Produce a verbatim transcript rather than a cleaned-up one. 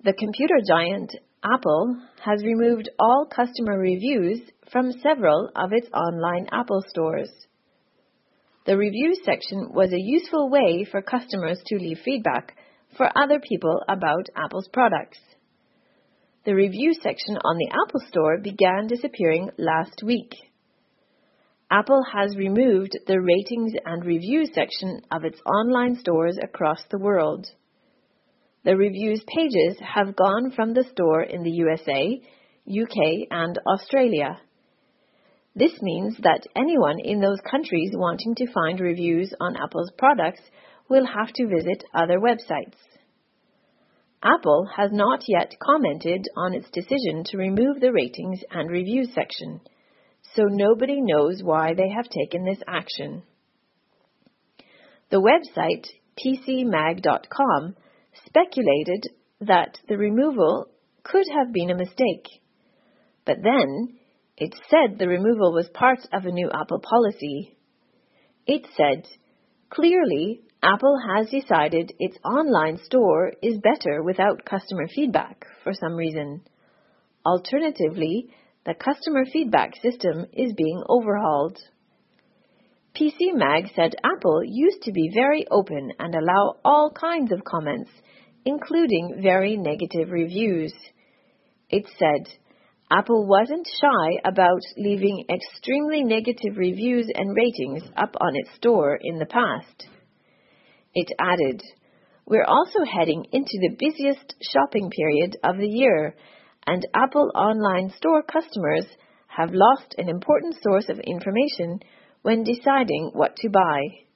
The computer giant Apple has removed all customer reviews from several of its online Apple stores. The reviews section was a useful way for customers to leave feedback for other people about Apple's products. The review section on the Apple Store began disappearing last week. Apple has removed the ratings and reviews section of its online stores across the world. The reviews pages have gone from the store in the U S A, U K, and Australia. This means that anyone in those countries wanting to find reviews on Apple's products will have to visit other websites. Apple has not yet commented on its decision to remove the ratings and reviews section, so nobody knows why they have taken this action. The website P C mag dot com speculated that the removal could have been a mistake, but then it said the removal was part of a new Apple policy. It said, clearly, Apple has decided its online store is better without customer feedback for some reason. Alternatively, the customer feedback system is being overhauled. P C Mag said Apple used to be very open and allow all kinds of comments, including very negative reviews. It said Apple wasn't shy about leaving extremely negative reviews and ratings up on its store in the past. It added, we're also heading into the busiest shopping period of the year, and Apple online store customers have lost an important source of information when deciding what to buy.